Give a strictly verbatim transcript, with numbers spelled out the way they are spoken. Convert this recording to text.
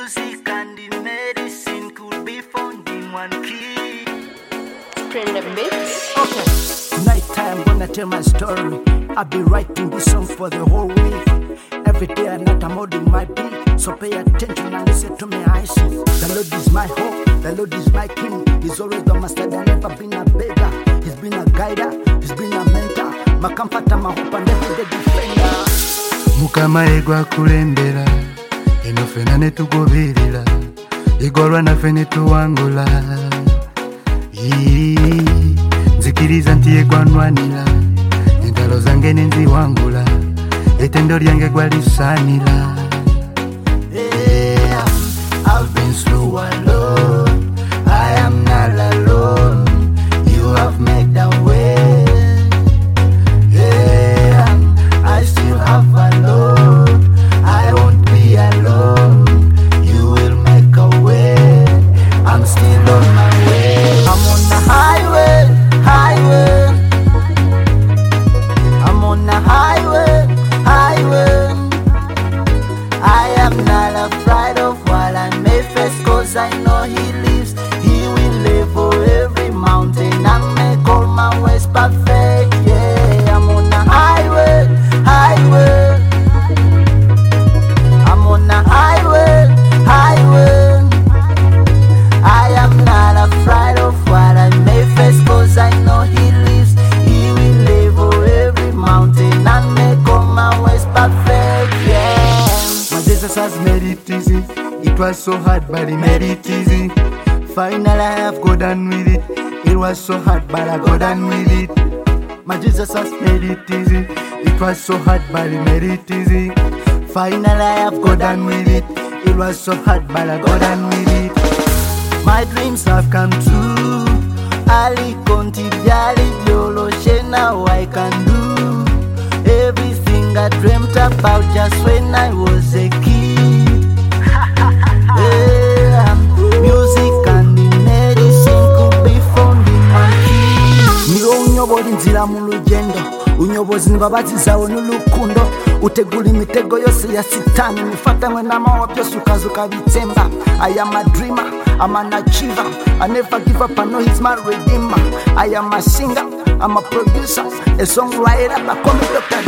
music and the medicine could be found in one key. Spring the beats. Okay. Night time, gonna tell my story. I'll be writing this song for the whole week. Every day and night I'm holding my beat. So pay attention and listen to me, I sing. The Lord is my hope, the Lord is my king. He's always the master, there's never been a beggar. He's been a guider, he's been a mentor. My comforter, my hope and everyday defender. Mukama egwa kulembera eno fena netugoberera egolwa naffe netuwangula nzikiriza nti egwanwanira entalo zange nenziwangula etendo lyange gwalisaanira. Yeah, I've been through alone, I am not alone. You have made a way. Yeah, I still have a load, I won't be alone. You will make a way, I'm still on my way. I'm on the highway, highway. I'm on the highway, highway. I am not afraid of what I may face, cause I know he lives. He will live for every mountain and make all my ways perfect. Yeah, I'm on the highway, highway. I'm on the highway, highway. I am not afraid of what I may face, cause I know he lives. He will live for every mountain and make all my ways perfect. Yeah. My Jesus has made it easy. It was so hard but he made it easy. Finally I have got done with it. It was so hard but I got done with it. My Jesus has made it easy. It was so hard but he made it easy. Finally I have got done with it. It was so hard but I got done with it. My dreams have come true. Ali konti byali byoloshe, now I can do everything I dreamt about just when I was a kid. Yeah, music and the medicine could be found in my key. Niwo unyobola inzira mu lugendo, unyobozi nibabazi zawe n'urukundo. Utegura imitego yose ya sitani, nifatanywe n'amawa byose ukazuka bitsemba. I am a dreamer, I'm an achiever, I never give up, I know he's my redeemer. I am a singer, I'm a producer, a songwriter, but call me Doctor